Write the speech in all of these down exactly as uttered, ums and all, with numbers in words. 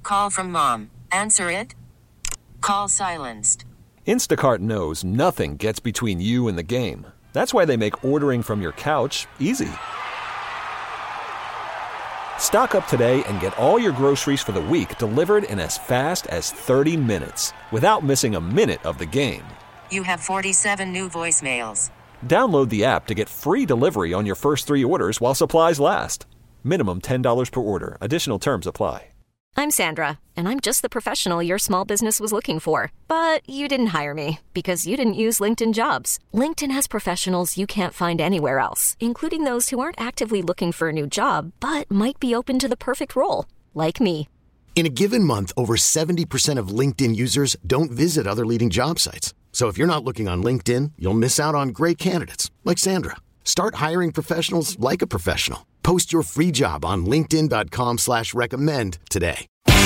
call from mom. Answer it. Call silenced. Instacart knows nothing gets between you and the game. That's why they make ordering from your couch easy. Stock up today and get all your groceries for the week delivered in as fast as thirty minutes without missing a minute of the game. You have forty-seven new voicemails. Download the app to get free delivery on your first three orders while supplies last. Minimum ten dollars per order. Additional terms apply. I'm Sandra, and I'm just the professional your small business was looking for. But you didn't hire me because you didn't use LinkedIn Jobs. LinkedIn has professionals you can't find anywhere else, including those who aren't actively looking for a new job, but might be open to the perfect role, like me. In a given month, over seventy percent of LinkedIn users don't visit other leading job sites. So if you're not looking on LinkedIn, you'll miss out on great candidates like Sandra. Start hiring professionals like a professional. Post your free job on linkedin.com slash recommend today.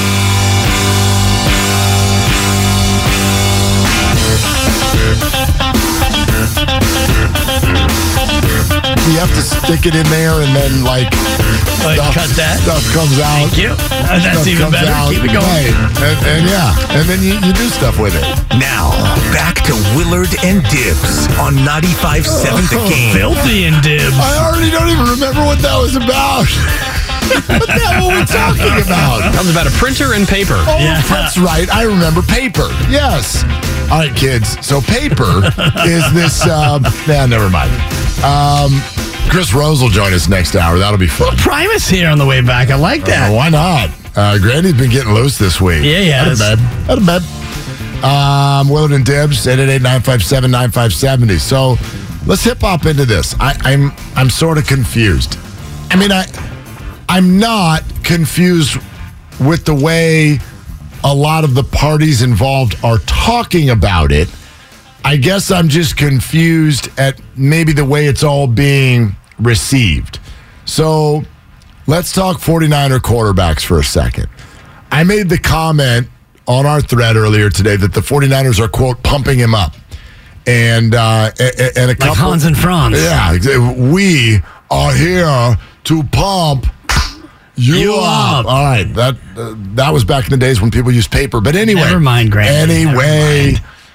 You have to stick it in there and then like, like stuff, cut that. Stuff comes out. Thank you. Uh, that's Stuff even comes better. out. Keep it going. Right. And, and yeah, and then you, you do stuff with it. Now, back to Willard and Dibs on ninety-five point seven The Game. Filthy and Dibs. I already don't even remember what that was about. What the hell were we talking about? That was about a printer and paper. Oh, Yeah. that's right. I remember paper. Yes. All right, kids. So paper is this. Um, nah, never mind. Um, Chris Rose will join us next hour. That'll be fun. Primus here on the way back. I like that. Uh, why not? Uh, Granny's been getting loose this week. Yeah, yeah. Had a bed. Had a bed. Um, Willard and Dibs, eight eight eight, nine five seven, nine five seven zero. So let's hip hop into this. I, I'm I'm sort of confused. I mean, I I'm not confused with the way a lot of the parties involved are talking about it. I guess I'm just confused at maybe the way it's all being received. So let's talk 49er quarterbacks for a second. I made the comment on our thread earlier today that the 49ers are, quote, pumping him up. And, uh, and a couple. Like Hans and Franz. Yeah. We are here to pump you, You up. up. All right. That, uh, that was back in the days when people used paper. But anyway. Never mind, Granny. Anyway.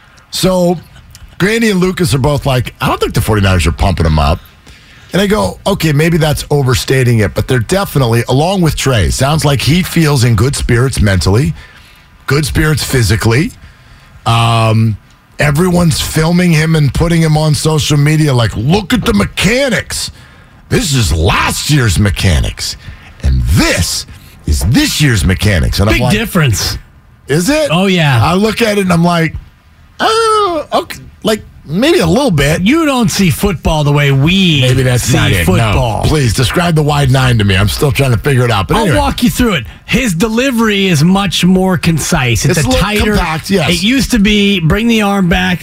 So Granny and Lucas are both like, I don't think the 49ers are pumping him up. And I go, okay, maybe that's overstating it, but they're definitely, along with Trey, sounds like he feels in good spirits mentally, good spirits physically. Um, everyone's filming him and putting him on social media like, look at the mechanics. This is last year's mechanics. And this is this year's mechanics. And Big I'm like, difference. is it? Oh, yeah. I look at it and I'm like, oh, okay, like maybe a little bit. You don't see football the way we Maybe that's see not it. football. No. Please describe the wide nine to me. I'm still trying to figure it out. But I'll anyway. walk you through it. His delivery is much more concise. It's, It's a a little tighter. compact, yes. It used to be bring the arm back.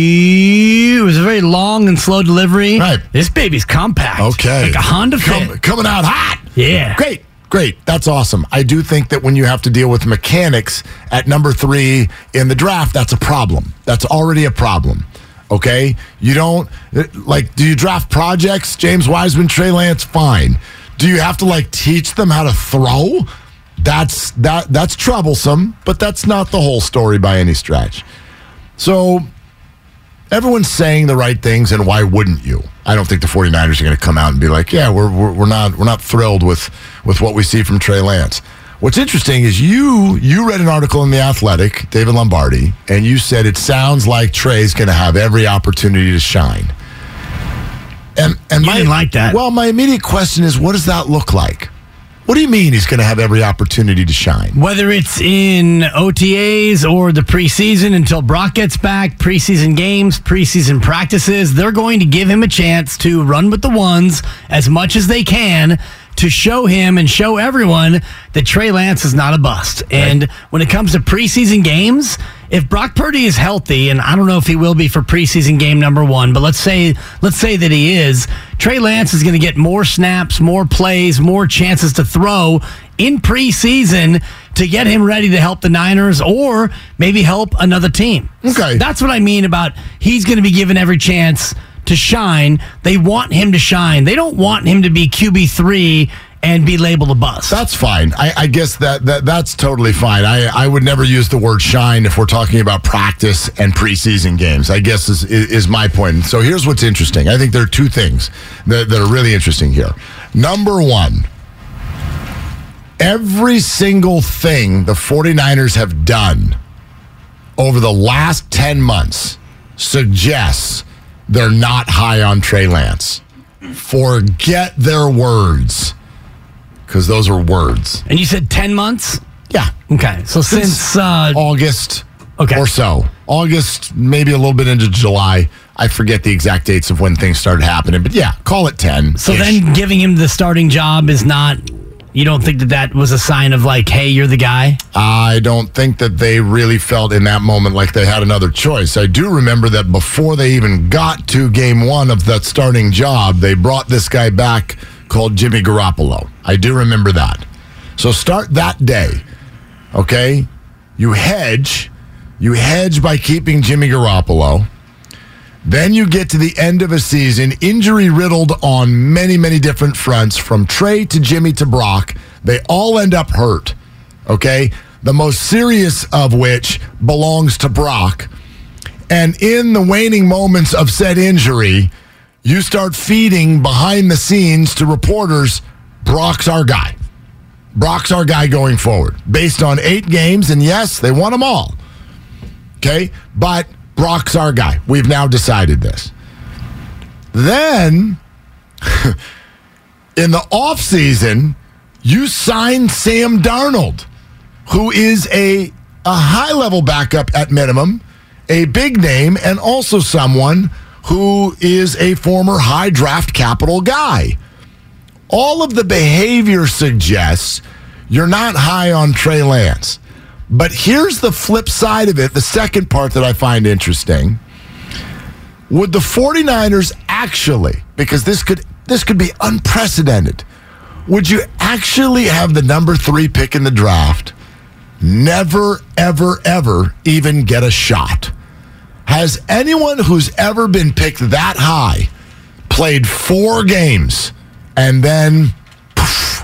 It was a very long and slow delivery. Right. This baby's compact. Okay. Like a Honda Com- Fit. coming out hot. Yeah. Great. Great. That's awesome. I do think that when you have to deal with mechanics at number three in the draft, that's a problem. That's already a problem. Okay? You don't, like, do you draft projects? James Wiseman, Trey Lance, fine. Do you have to, like, teach them how to throw? That's that that's troublesome, but that's not the whole story by any stretch. So everyone's saying the right things, and why wouldn't you? I don't think the 49ers are going to come out and be like, yeah, we're, we're we're not we're not thrilled with with what we see from Trey Lance. What's interesting is you you read an article in The Athletic, David Lombardi, and you said it sounds like Trey's going to have every opportunity to shine. And and You my, didn't like that. Well, my immediate question is, what does that look like? What do you mean he's going to have every opportunity to shine? Whether it's in O T As or the preseason until Brock gets back, preseason games, preseason practices, they're going to give him a chance to run with the ones as much as they can to show him and show everyone that Trey Lance is not a bust. Right. And when it comes to preseason games, if Brock Purdy is healthy, and I don't know if he will be for preseason game number one, but let's say let's say that he is, Trey Lance is going to get more snaps, more plays, more chances to throw in preseason to get him ready to help the Niners or maybe help another team. Okay. That's what I mean about he's going to be given every chance to shine. They want him to shine. They don't want him to be Q B three and be labeled a bust. That's fine. I, I guess that, that that's totally fine. I, I would never use the word shine if we're talking about practice and preseason games, I guess is, is my point. So here's what's interesting. I think there are two things that, that are really interesting here. Number one, every single thing the 49ers have done over the last ten months suggests they're not high on Trey Lance. Forget their words. Because those are words. And you said ten months? Yeah. Okay. So since, since uh, August okay. or so. August, maybe a little bit into July. I forget the exact dates of when things started happening. But yeah, call it ten. So then giving him the starting job is not, you don't think that that was a sign of like, hey, you're the guy? I don't think that they really felt in that moment like they had another choice. I do remember that before they even got to game one of that starting job, they brought this guy back called Jimmy Garoppolo. I do remember that. So start that day, okay? You hedge. You hedge by keeping Jimmy Garoppolo. Then you get to the end of a season, injury-riddled on many, many different fronts, from Trey to Jimmy to Brock. They all end up hurt, okay? The most serious of which belongs to Brock. And in the waning moments of said injury, you start feeding behind the scenes to reporters, Brock's our guy. Brock's our guy going forward. Based on eight games, and yes, they won them all. Okay? But Brock's our guy. We've now decided this. Then, in the offseason, you sign Sam Darnold, who is a, a high-level backup at minimum, a big name, and also someone who is a former high draft capital guy. All of the behavior suggests you're not high on Trey Lance. But here's the flip side of it, the second part that I find interesting. Would the 49ers actually, because this could this could be unprecedented, would you actually have the number three pick in the draft, never, ever, ever even get a shot? Has anyone who's ever been picked that high played four games and then poof,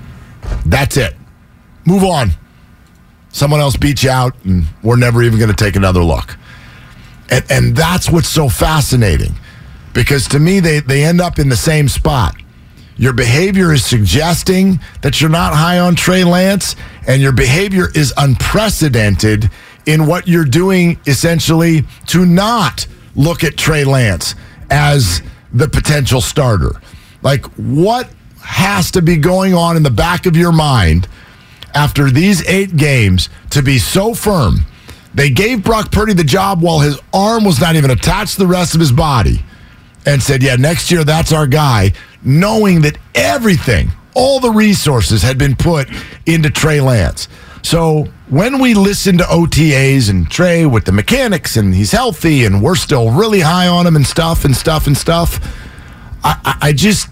that's it? Move on. Someone else beats you out and we're never even going to take another look. And, and that's what's so fascinating, because to me, they, they end up in the same spot. Your behavior is suggesting that you're not high on Trey Lance, and your behavior is unprecedented in what you're doing, essentially, to not look at Trey Lance as the potential starter. Like, what has to be going on in the back of your mind after these eight games to be so firm? They gave Brock Purdy the job while his arm was not even attached to the rest of his body, and said, yeah, next year, that's our guy, knowing that everything, all the resources had been put into Trey Lance. So when we listen to O T As and Trey with the mechanics and he's healthy and we're still really high on him and stuff and stuff and stuff, I, I, I just,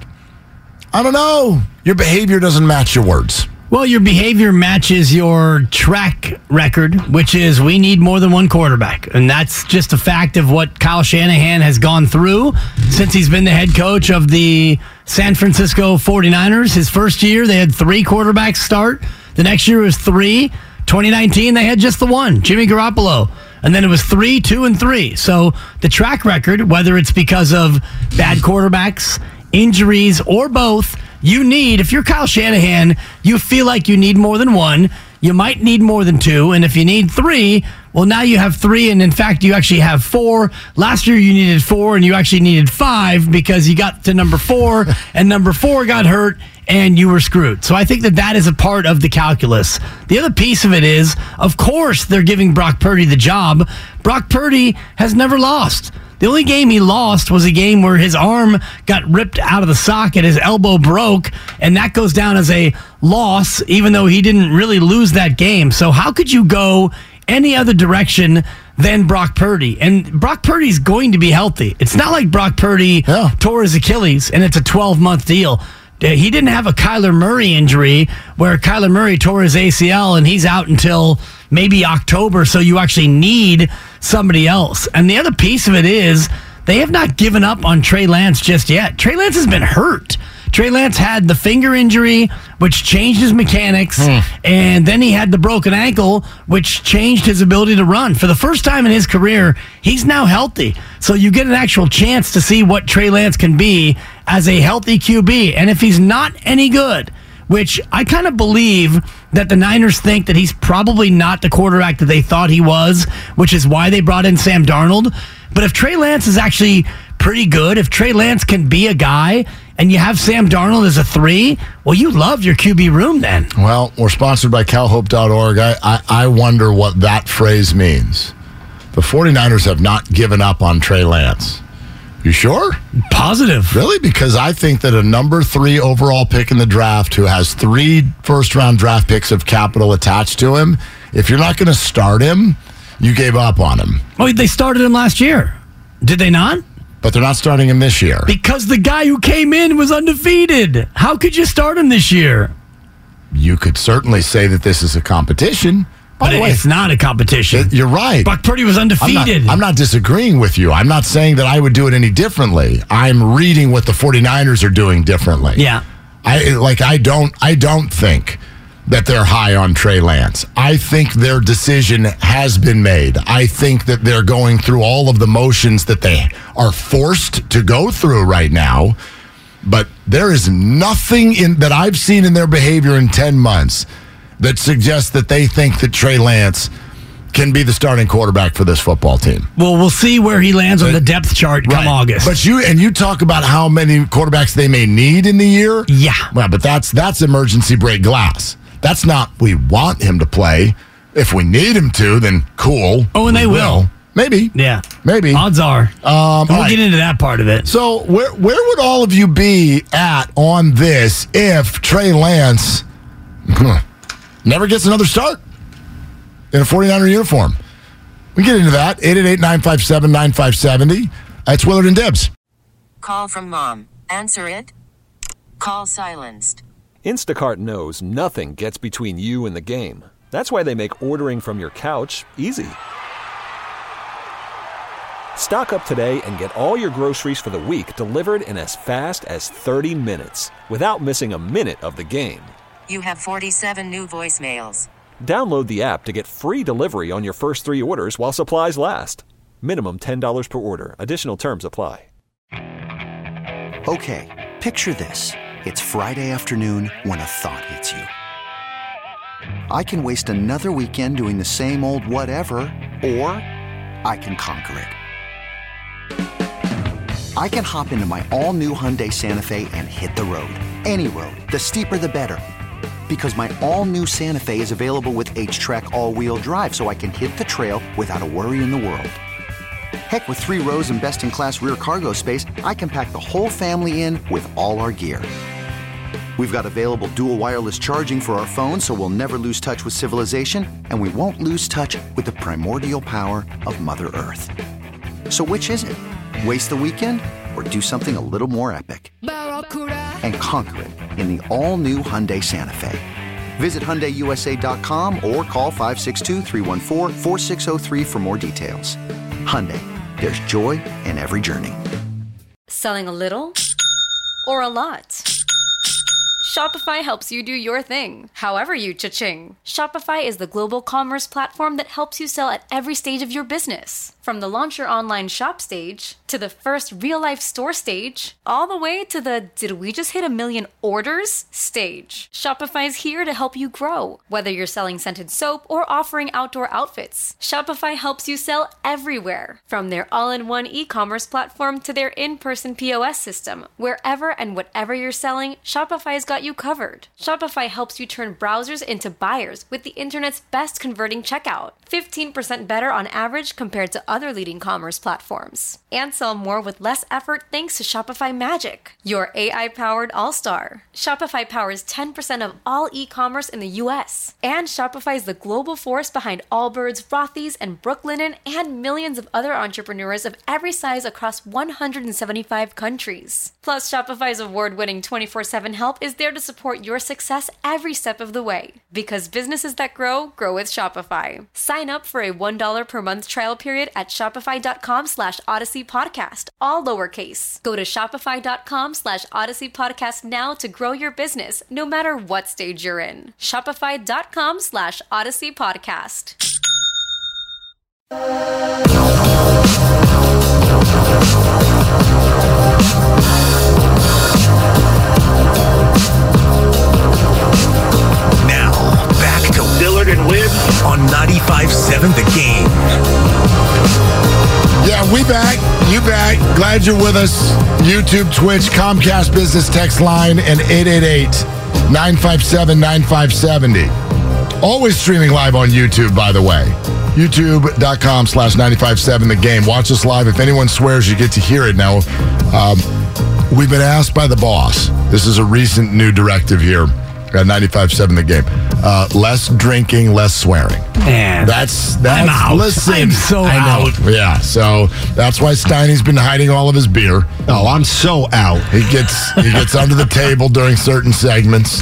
I don't know. Your behavior doesn't match your words. Well, your behavior matches your track record, which is we need more than one quarterback. And that's just a fact of what Kyle Shanahan has gone through since he's been the head coach of the San Francisco 49ers. His first year, they had three quarterbacks start. The next year was three. twenty nineteen, they had just the one, Jimmy Garoppolo. And then it was three, two, and three. So the track record, whether it's because of bad quarterbacks, injuries, or both, you need, if you're Kyle Shanahan, you feel like you need more than one. You might need more than two. And if you need three, well, now you have three. And in fact, you actually have four. Last year, you needed four, and you actually needed five because you got to number four, and number four got hurt, and you were screwed. So I think that that is a part of the calculus. The other piece of it is, of course, they're giving Brock Purdy the job. Brock Purdy has never lost. The only game he lost was a game where his arm got ripped out of the socket, his elbow broke, and that goes down as a loss, even though he didn't really lose that game. So how could you go any other direction than Brock Purdy? And Brock Purdy's going to be healthy. It's not like Brock Purdy yeah. tore his Achilles, and it's a twelve-month deal. He didn't have a Kyler Murray injury where Kyler Murray tore his A C L and he's out until maybe October, so you actually need somebody else. And the other piece of it is they have not given up on Trey Lance just yet. Trey Lance has been hurt. Trey Lance had the finger injury, which changed his mechanics, hmm. and then he had the broken ankle, which changed his ability to run. For the first time in his career, he's now healthy. So you get an actual chance to see what Trey Lance can be as a healthy Q B. And if he's not any good, which I kind of believe that the Niners think that he's probably not the quarterback that they thought he was, which is why they brought in Sam Darnold. But if Trey Lance is actually pretty good, if Trey Lance can be a guy and you have Sam Darnold as a three, well, you love your Q B room then. Well, we're sponsored by Cal Hope dot org. I, I, I wonder what that phrase means. The 49ers have not given up on Trey Lance. You sure? Positive. Really? Because I think that a number three overall pick in the draft who has three first-round draft picks of capital attached to him, if you're not going to start him, you gave up on him. Oh, they started him last year. Did they not? But they're not starting him this year. Because the guy who came in was undefeated. How could you start him this year? You could certainly say that this is a competition. But way, it's not a competition. You're right. Brock Purdy was undefeated. I'm not, I'm not disagreeing with you. I'm not saying that I would do it any differently. I'm reading what the 49ers are doing differently. Yeah. I like I don't I don't think that they're high on Trey Lance. I think their decision has been made. I think that they're going through all of the motions that they are forced to go through right now. But there is nothing in that I've seen in their behavior in ten months that suggests that they think that Trey Lance can be the starting quarterback for this football team. Well, we'll see where he lands on the depth chart come right. August. But you and you talk about how many quarterbacks they may need in the year. Yeah. Well, but that's that's emergency break glass. That's not we want him to play. If we need him to, then cool. Oh, and they will. will. Maybe. Yeah. Maybe. Odds are. Um, we'll right. get into that part of it. So where where would all of you be at on this if Trey Lance never gets another start in a 49er uniform? We get into that. eight eight eight, nine five seven, nine five seven zero. It's Willard and Dibs. Call from mom. Answer it. Call silenced. Instacart knows nothing gets between you and the game. That's why they make ordering from your couch easy. Stock up today and get all your groceries for the week delivered in as fast as thirty minutes without missing a minute of the game. You have forty-seven new voicemails. Download the app to get free delivery on your first three orders while supplies last. Minimum ten dollars per order. Additional terms apply. Okay, picture this. It's Friday afternoon when a thought hits you. I can waste another weekend doing the same old whatever, or I can conquer it. I can hop into my all-new Hyundai Santa Fe and hit the road. Any road. The steeper, the better. Because my all-new Santa Fe is available with H-Track all-wheel drive, so I can hit the trail without a worry in the world. Heck, with three rows and best-in-class rear cargo space, I can pack the whole family in with all our gear. We've got available dual wireless charging for our phones, so we'll never lose touch with civilization, and we won't lose touch with the primordial power of Mother Earth. So which is it? Waste the weekend or do something a little more epic? And conquer it in the all-new Hyundai Santa Fe. Visit Hyundai U S A dot com or call five six two, three one four, four six zero three for more details. Hyundai, there's joy in every journey. Selling a little or a lot? Shopify helps you do your thing, however you cha-ching. Shopify is the global commerce platform that helps you sell at every stage of your business. From the launch your online shop stage, to the first real-life store stage, all the way to the did we just hit a million orders stage. Shopify's here to help you grow. Whether you're selling scented soap or offering outdoor outfits, Shopify helps you sell everywhere. From their all-in-one e-commerce platform to their in-person P O S system, wherever and whatever you're selling, Shopify's got you covered. Shopify helps you turn browsers into buyers with the internet's best converting checkout. fifteen percent better on average compared to other leading commerce platforms. And sell more with less effort thanks to Shopify Magic, your A I-powered all-star. Shopify powers ten percent of all e-commerce in the U S. And Shopify is the global force behind Allbirds, Rothy's, and Brooklinen, and millions of other entrepreneurs of every size across one hundred seventy-five countries. Plus, Shopify's award-winning twenty-four seven help is there there to support your success every step of the way. Because businesses that grow, grow with Shopify. Sign up for a one dollar per month trial period at shopify.com slash Odyssey Podcast, all lowercase. Go to shopify.com slash Odyssey Podcast now to grow your business, no matter what stage you're in. Shopify.com slash Odyssey Podcast. Now, back to Willard and Libs on ninety-five seven The Game. Yeah, we back. You back. Glad you're with us. YouTube, Twitch, Comcast Business Text Line, and eight eight eight, nine five seven, nine five seven zero. Always streaming live on YouTube, by the way. YouTube.com slash 957 The Game. Watch us live. If anyone swears, you get to hear it. Now, um, we've been asked by the boss. This is a recent new directive here at ninety-five seven The Game. Uh, less drinking, less swearing. Man, that's that's. I'm out. Listen, I'm so I know. out. Yeah, so that's why Steiny's been hiding all of his beer. Oh, I'm so out. He gets he gets under the table during certain segments,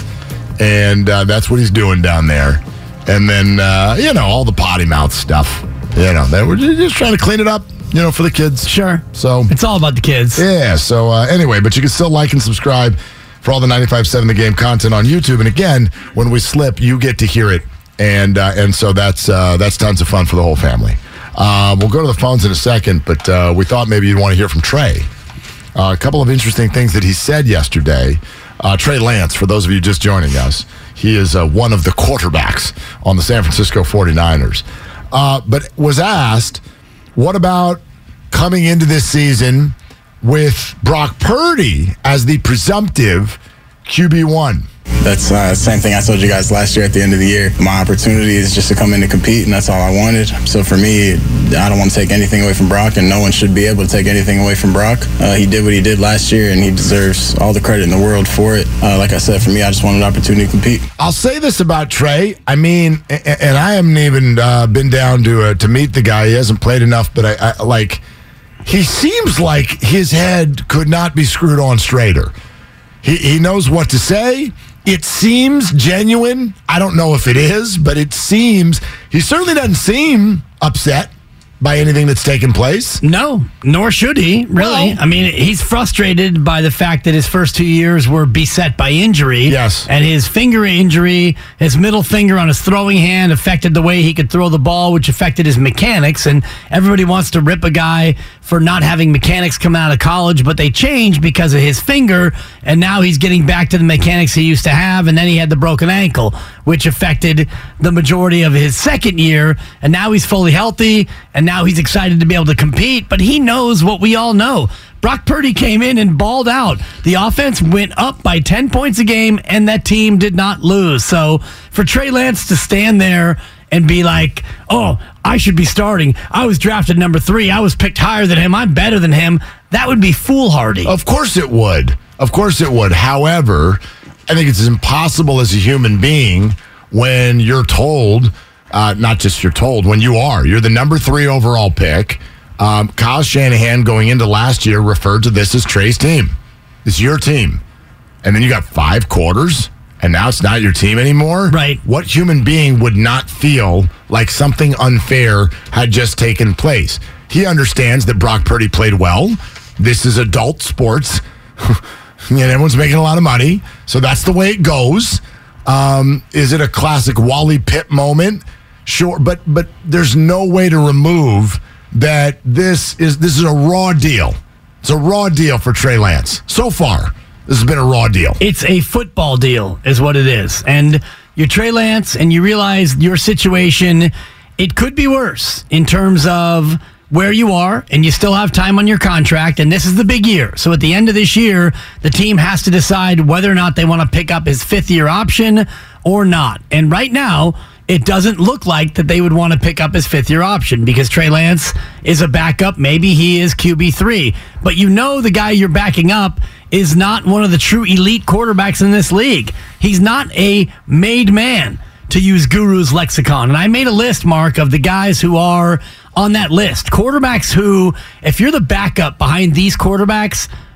and uh, that's what he's doing down there. And then uh, you know, all the potty mouth stuff. You know, they were just trying to clean it up. You know, for the kids. Sure. So it's all about the kids. Yeah. So uh, anyway, but you can still like and subscribe for all the ninety-five seven The Game content on YouTube. And again, when we slip, you get to hear it. And uh, and so that's uh, that's tons of fun for the whole family. Uh, we'll go to the phones in a second, but uh, we thought maybe you'd want to hear from Trey. Uh, a couple of interesting things that he said yesterday. Uh, Trey Lance, for those of you just joining us, he is uh, one of the quarterbacks on the San Francisco forty-niners. Uh, but was asked, what about coming into this season with Brock Purdy as the presumptive Q B one? That's uh, the same thing I told you guys last year at the end of the year. My opportunity is just to come in and compete, and that's all I wanted. So for me, I don't want to take anything away from Brock, and no one should be able to take anything away from Brock. Uh, he did what he did last year, and he deserves all the credit in the world for it. Uh, like I said, for me, I just wanted an opportunity to compete. I'll say this about Trey. I mean, and I haven't even uh, been down to uh, to meet the guy. He hasn't played enough, but I, I like. He seems like his head could not be screwed on straighter. He he knows what to say. It seems genuine. I don't know if it is, but it seems he certainly doesn't seem upset by anything that's taken place. No, nor should he, really. Well, I mean, he's frustrated by the fact that his first two years were beset by injury. Yes. And his finger injury, his middle finger on his throwing hand affected the way he could throw the ball, which affected his mechanics. And everybody wants to rip a guy for not having mechanics come out of college, but they changed because of his finger, and now he's getting back to the mechanics he used to have, and then he had the broken ankle, which affected the majority of his second year, and now he's fully healthy, and now he's excited to be able to compete, but he knows what we all know. Brock Purdy came in and balled out. The offense went up by ten points a game, and that team did not lose. So for Trey Lance to stand there and be like, oh, I should be starting. I was drafted number three. I was picked higher than him. I'm better than him. That would be foolhardy. Of course it would. Of course it would. However, I think it's impossible as a human being when you're told, uh, not just you're told, when you are. You're the number three overall pick. Um, Kyle Shanahan going into last year referred to this as Trey's team. It's your team. And then you got five quarters, and now it's not your team anymore? Right. What human being would not feel like something unfair had just taken place? He understands that Brock Purdy played well. This is adult sports. And everyone's making a lot of money. So that's the way it goes. Um, is it a classic Wally Pipp moment? Sure, but but there's no way to remove that this is this is a raw deal. It's a raw deal for Trey Lance. So far, this has been a raw deal. It's a football deal is what it is. And you're Trey Lance, and you realize your situation, it could be worse in terms of where you are, and you still have time on your contract, and this is the big year. So at the end of this year, the team has to decide whether or not they want to pick up his fifth-year option or not. And right now, it doesn't look like that they would want to pick up his fifth-year option because Trey Lance is a backup. Maybe he is Q B three. But you know the guy you're backing up is not one of the true elite quarterbacks in this league. He's not a made man, to use Guru's lexicon. And I made a list, Mark, of the guys who are on that list. Quarterbacks who, if you're the backup behind these quarterbacks,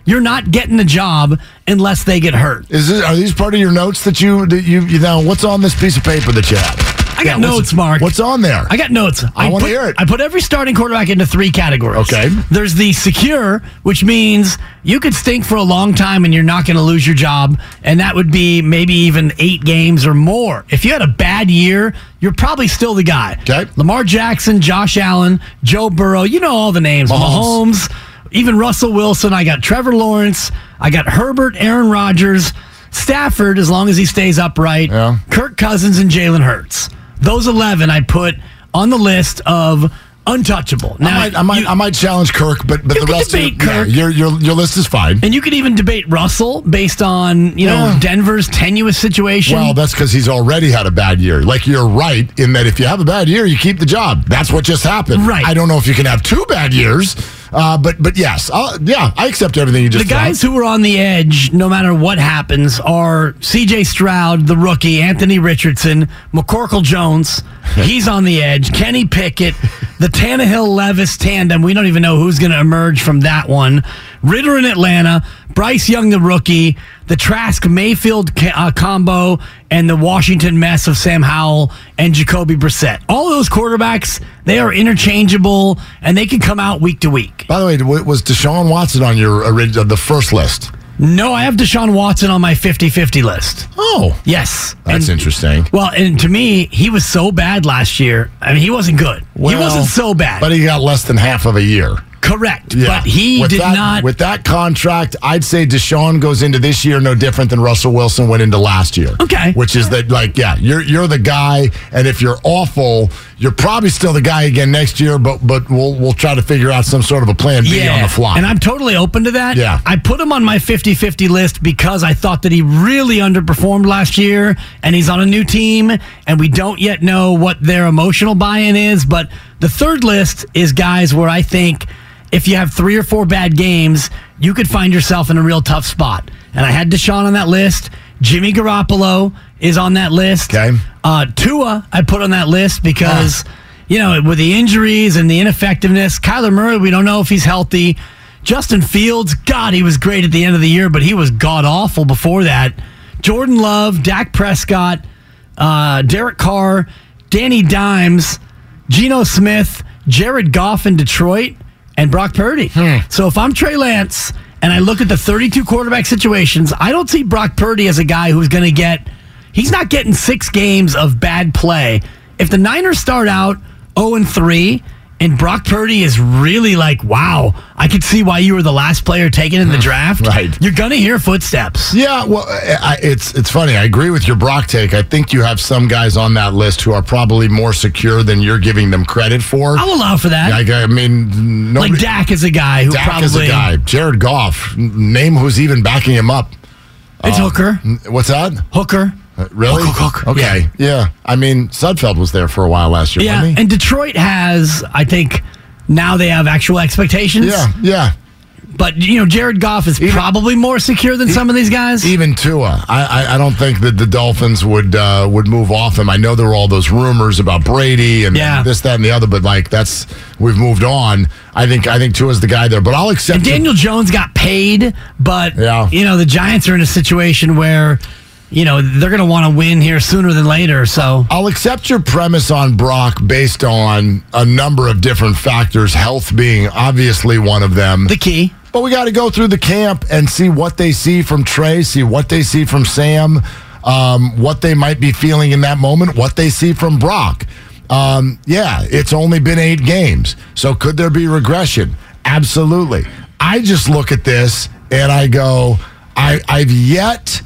you're not getting the job unless they get hurt. Is this, are these part of your notes that you that you, you now? What's on this piece of paper that you have? I got yeah, notes, Mark. What's on there? I got notes. I, I want to hear it. I put every starting quarterback into three categories. Okay. There's the secure, which means you could stink for a long time and you're not going to lose your job, and that would be maybe even eight games or more. If you had a bad year, you're probably still the guy. Okay. Lamar Jackson, Josh Allen, Joe Burrow, you know all the names. Mahomes. Mahomes, even Russell Wilson. I got Trevor Lawrence. I got Herbert, Aaron Rodgers, Stafford, as long as he stays upright, yeah. Kirk Cousins, and Jalen Hurts. Those eleven I put on the list of untouchable. Now, I might, I might, you, I might challenge Kirk, but but you the can rest debate of yeah, Kirk. your your your list is fine. And you could even debate Russell based on you know Yeah. Denver's tenuous situation. Well, that's because he's already had a bad year. Like, you're right in that if you have a bad year, you keep the job. That's what just happened. Right. I don't know if you can have two bad years, uh, but but yes, I'll, yeah, I accept everything you just. The guys thought. who are on the edge, no matter what happens, are C J Stroud, the rookie, Anthony Richardson, McCorkle Jones. He's on the edge. Kenny Pickett, the Tannehill-Levis tandem. We don't even know who's going to emerge from that one. Ritter in Atlanta, Bryce Young, the rookie, the Trask-Mayfield uh, combo, and the Washington mess of Sam Howell and Jacoby Brissett. All those quarterbacks, they are interchangeable, and they can come out week to week. By the way, was Deshaun Watson on your original the first list? No, I have Deshaun Watson on my fifty-fifty list. Oh. Yes. That's and, interesting. Well, and to me, he was so bad last year. I mean, he wasn't good. Well, he wasn't so bad. But he got less than half of a year. Correct. Yeah. But he with did that, not. With that contract, I'd say Deshaun goes into this year no different than Russell Wilson went into last year. Okay. Which is that, like, yeah, you're you're the guy, and if you're awful, you're probably still the guy again next year, but but we'll we'll try to figure out some sort of a plan B yeah. on the fly. And I'm totally open to that. Yeah. I put him on my fifty-fifty list because I thought that he really underperformed last year, and he's on a new team, and we don't yet know what their emotional buy-in is. But the third list is guys where I think if you have three or four bad games, you could find yourself in a real tough spot. And I had Deshaun on that list. Jimmy Garoppolo is on that list. Okay. Uh, Tua, I put on that list because, ah. you know, with the injuries and the ineffectiveness, Kyler Murray, we don't know if he's healthy. Justin Fields, God, he was great at the end of the year, but he was god-awful before that. Jordan Love, Dak Prescott, uh, Derek Carr, Danny Dimes, Geno Smith, Jared Goff in Detroit, and Brock Purdy. Hmm. So if I'm Trey Lance and I look at the thirty-two quarterback situations, I don't see Brock Purdy as a guy who's going to get, he's not getting six games of bad play. If the Niners start out oh and three and Brock Purdy is really like, wow, I could see why you were the last player taken in the draft. Right. You're going to hear footsteps. Yeah, well, I, it's it's funny. I agree with your Brock take. I think you have some guys on that list who are probably more secure than you're giving them credit for. I'll allow for that. Like, I mean, nobody, like Dak is a guy who Dak probably... is a guy. Jared Goff, name who's even backing him up. It's uh, Hooker. What's that? Hooker. Uh, really? Hook, hook, hook. Okay. Yeah. yeah. I mean, Sudfeld was there for a while last year, yeah, wasn't he? And Detroit has, I think... Now they have actual expectations. Yeah, yeah. But, you know, Jared Goff is even, probably more secure than some of these guys. Even Tua. I, I, I don't think that the Dolphins would uh, would move off him. I know there were all those rumors about Brady and yeah. this, that, and the other, but, like, that's, we've moved on. I think I think Tua's the guy there, but I'll accept and Daniel him. Jones got paid, but, yeah. you know, the Giants are in a situation where... You know, they're going to want to win here sooner than later, so... I'll accept your premise on Brock based on a number of different factors, health being obviously one of them. The key. But we got to go through the camp and see what they see from Trey, see what they see from Sam, um, what they might be feeling in that moment, what they see from Brock. Um, yeah, it's only been eight games, so could there be regression? Absolutely. I just look at this and I go, I, I've yet...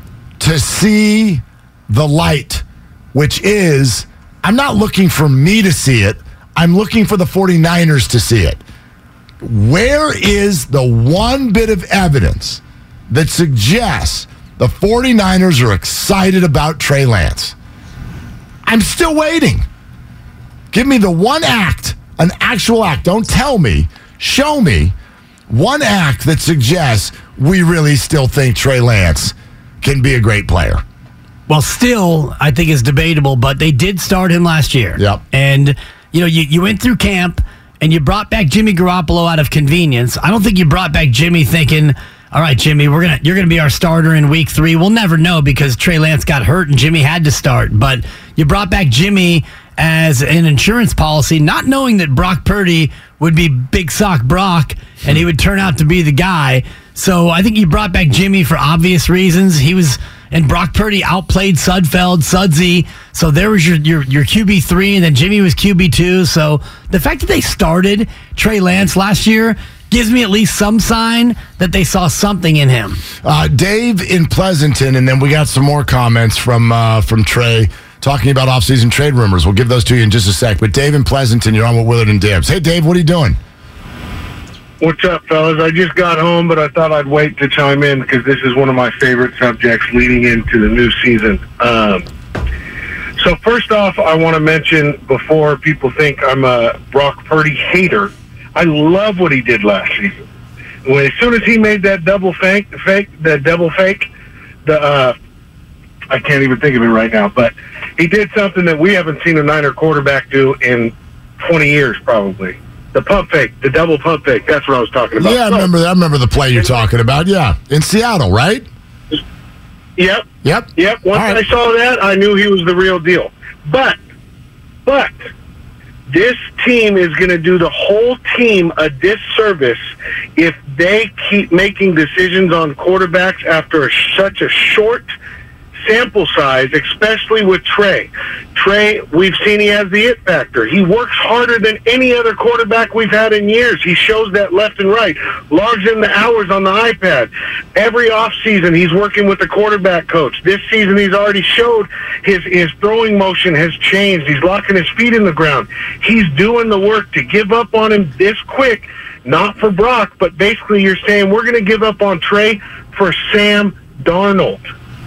to see the light, which is, I'm not looking for me to see it. I'm looking for the 49ers to see it. Where is the one bit of evidence that suggests the 49ers are excited about Trey Lance? I'm still waiting. Give me the one act, an actual act. Don't tell me. Show me one act that suggests we really still think Trey Lance can be a great player. Well, still, I think is debatable, but they did start him last year. Yep. And, you know, you, you went through camp, and you brought back Jimmy Garoppolo out of convenience. I don't think you brought back Jimmy thinking, all right, Jimmy, we're gonna you're gonna be our starter in week three. We'll never know because Trey Lance got hurt and Jimmy had to start. But you brought back Jimmy as an insurance policy, not knowing that Brock Purdy would be Big Sock Brock and he would turn out to be the guy. So I think you brought back Jimmy for obvious reasons. He was and Brock Purdy outplayed Sudfeld, Sudsy. So there was your, your your Q B three, and then Jimmy was Q B two. So the fact that they started Trey Lance last year gives me at least some sign that they saw something in him. Uh, Dave in Pleasanton, and then we got some more comments from uh, from Trey talking about offseason trade rumors. We'll give those to you in just a sec. But Dave in Pleasanton, you're on with Willard and Dibs. Hey, Dave, what are you doing? What's up, fellas? I just got home, but I thought I'd wait to chime in because this is one of my favorite subjects leading into the new season. Um, so first off, I want to mention, before people think I'm a Brock Purdy hater, I love what he did last season. When, as soon as he made that double fake, fake, that double fake, the uh, I can't even think of it right now, but he did something that we haven't seen a Niner quarterback do in twenty years, probably. The pump fake, the double pump fake. That's what I was talking about. Yeah, I remember. I remember the play you're talking about. Yeah, in Seattle, right? Yep. Yep. Yep. Once right. I saw that, I knew he was the real deal. But, but, this team is going to do the whole team a disservice if they keep making decisions on quarterbacks after a, such a short sample size, especially with Trey. Trey, we've seen he has the it factor. He works harder than any other quarterback we've had in years. He shows that left and right. Logs in the hours on the iPad. Every offseason, he's working with the quarterback coach. This season, he's already showed his, his throwing motion has changed. He's locking his feet in the ground. He's doing the work. To give up on him this quick, not for Brock, but basically you're saying we're going to give up on Trey for Sam Darnold.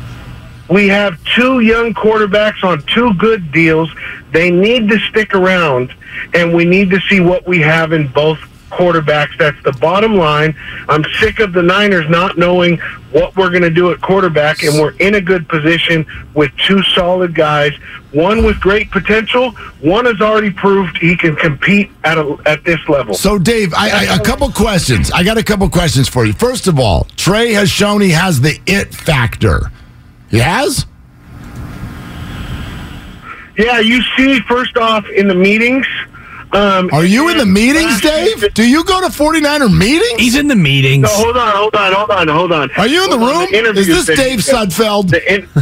We have two young quarterbacks on two good deals. They need to stick around, and we need to see what we have in both quarterbacks. That's the bottom line. I'm sick of the Niners not knowing what we're going to do at quarterback, and we're in a good position with two solid guys, one with great potential, one has already proved he can compete at a, at this level. So, Dave, I, I, a couple questions. I got a couple questions for you. First of all, Trey has shown he has the it factor. He has? Yeah, you see, first off, in the meetings. Um, Are you in the meetings, Dave? Do you go to forty-niner meetings? He's in the meetings. No, hold on, hold on, hold on, hold on. Are you in the hold room? The Is this Dave Sudfeld? The, in,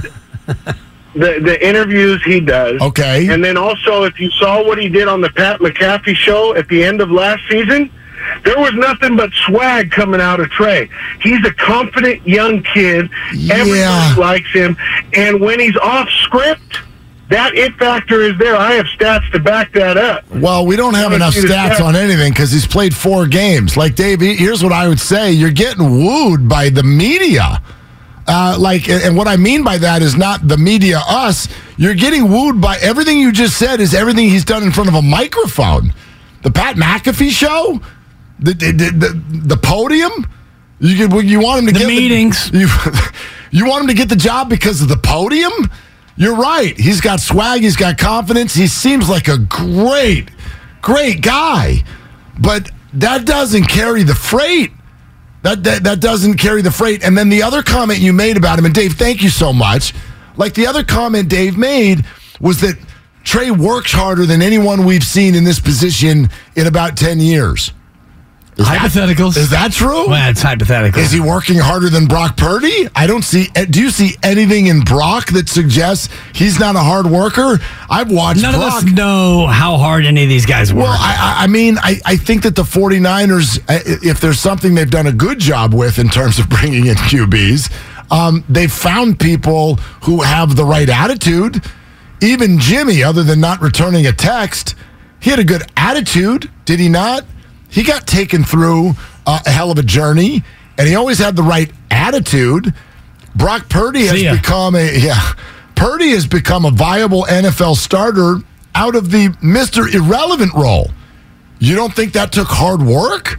the, the interviews he does. Okay. And then also, if you saw what he did on the Pat McAfee show at the end of last season, there was nothing but swag coming out of Trey. He's a confident young kid. Yeah. Everybody likes him. And when he's off script, that it factor is there. I have stats to back that up. Well, we don't have enough stats, stats on anything because he's played four games. Like, Dave, here's what I would say. You're getting wooed by the media. Uh, like, and what I mean by that is not the media, us. You're getting wooed by everything you just said is everything he's done in front of a microphone. The Pat McAfee show? The, the the the podium, you you want him to the get meetings. The, you, you want him to get the job because of the podium? You're right. He's got swag. He's got confidence. He seems like a great, great guy, but that doesn't carry the freight. That, that that doesn't carry the freight. And then the other comment you made about him, and Dave, thank you so much. Like the other comment Dave made was that Trey works harder than anyone we've seen in this position in about ten years. Is Hypotheticals. That, is that true? Well, it's hypothetical. Is he working harder than Brock Purdy? I don't see. Do you see anything in Brock that suggests he's not a hard worker? I've watched None Brock. of us know how hard any of these guys work. Well, I, I mean, I, I think that the forty-niners, if there's something they've done a good job with in terms of bringing in Q Bs, um, they've found people who have the right attitude. Even Jimmy, other than not returning a text, he had a good attitude, did he not? He got taken through uh, a hell of a journey, and he always had the right attitude. Brock Purdy has become a yeah. Purdy has become a viable N F L starter out of the Mister Irrelevant role. You don't think that took hard work?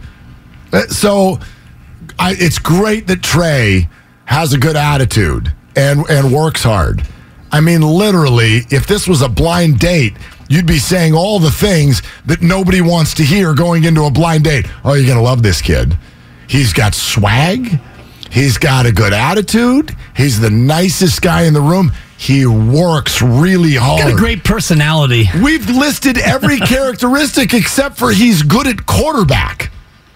So I, it's great that Trey has a good attitude and and works hard. I mean, literally, if this was a blind date, you'd be saying all the things that nobody wants to hear going into a blind date. Oh, you're going to love this kid. He's got swag. He's got a good attitude. He's the nicest guy in the room. He works really hard. He's got a great personality. We've listed every characteristic except for he's good at quarterback.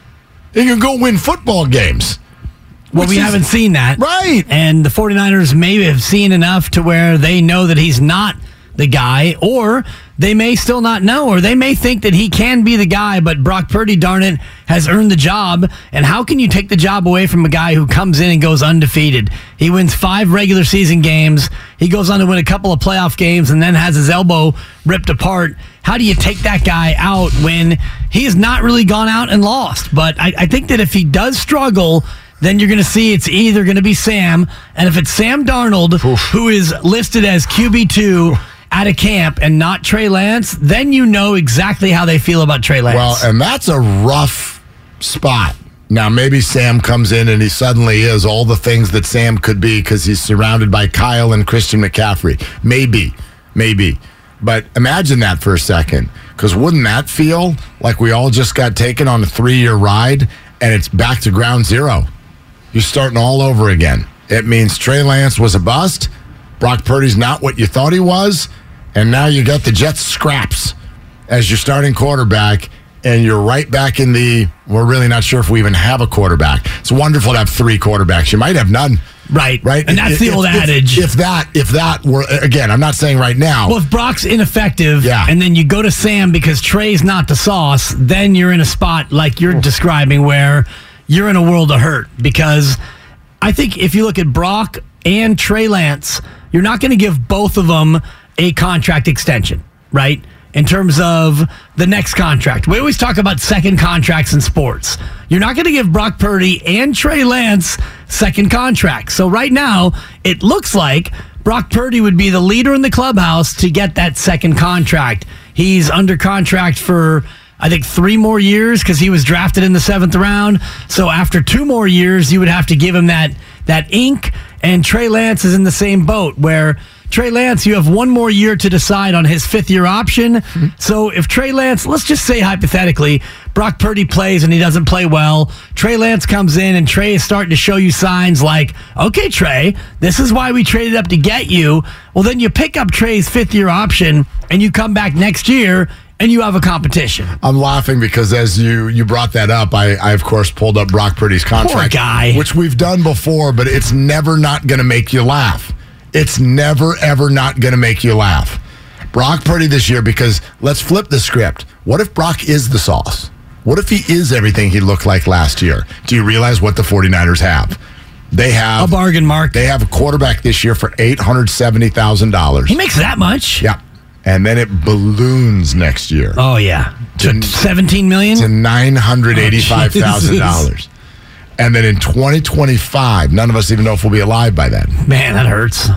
He can go win football games. Well, we is, haven't seen that. Right. And the 49ers maybe have seen enough to where they know that he's not the guy, or they may still not know, or they may think that he can be the guy, but Brock Purdy, darn it, has earned the job. And how can you take the job away from a guy who comes in and goes undefeated? He wins five regular season games. He goes on to win a couple of playoff games and then has his elbow ripped apart. How do you take that guy out when he has not really gone out and lost? But I, I think that if he does struggle, then you're going to see it's either going to be Sam, and if it's Sam Darnold, Oof. who is listed as Q B two out of camp and not Trey Lance, then you know exactly how they feel about Trey Lance. Well, and that's a rough spot. Now, maybe Sam comes in and he suddenly is all the things that Sam could be because he's surrounded by Kyle and Christian McCaffrey. Maybe, maybe. But imagine that for a second, because wouldn't that feel like we all just got taken on a three-year ride and it's back to ground zero? You're starting all over again. It means Trey Lance was a bust. Brock Purdy's not what you thought he was. And now you got the Jets scraps as your starting quarterback. And you're right back in the, we're really not sure if we even have a quarterback. It's wonderful to have three quarterbacks. You might have none. Right. Right. And that's if, the old if, adage. If, if that, if that were, again, I'm not saying right now. Well, if Brock's ineffective yeah. and then you go to Sam because Trey's not the sauce, then you're in a spot like you're describing where you're in a world of hurt. Because I think if you look at Brock and Trey Lance, you're not going to give both of them a contract extension, right? In terms of the next contract. We always talk about second contracts in sports. You're not going to give Brock Purdy and Trey Lance second contracts. So right now, it looks like Brock Purdy would be the leader in the clubhouse to get that second contract. He's under contract for, I think, three more years because he was drafted in the seventh round. So after two more years, you would have to give him that, that ink. And Trey Lance is in the same boat where Trey Lance, you have one more year to decide on his fifth-year option. Mm-hmm. So if Trey Lance, let's just say hypothetically, Brock Purdy plays and he doesn't play well, Trey Lance comes in and Trey is starting to show you signs like, okay, Trey, this is why we traded up to get you. Well, then you pick up Trey's fifth-year option and you come back next year and you have a competition. I'm laughing because as you, you brought that up, I, I, of course, pulled up Brock Purdy's contract. Poor guy. Which we've done before, but it's never not going to make you laugh. It's never, ever not going to make you laugh. Brock Purdy this year, because let's flip the script. What if Brock is the sauce? What if he is everything he looked like last year? Do you realize what the 49ers have? They have a bargain, Mark. They have a quarterback this year for eight hundred seventy thousand dollars. He makes that much? Yeah. And then it balloons next year. Oh, yeah. To seventeen million dollars? To nine hundred eighty-five thousand dollars. Oh, and then in twenty twenty-five, none of us even know if we'll be alive by then. Man, that hurts.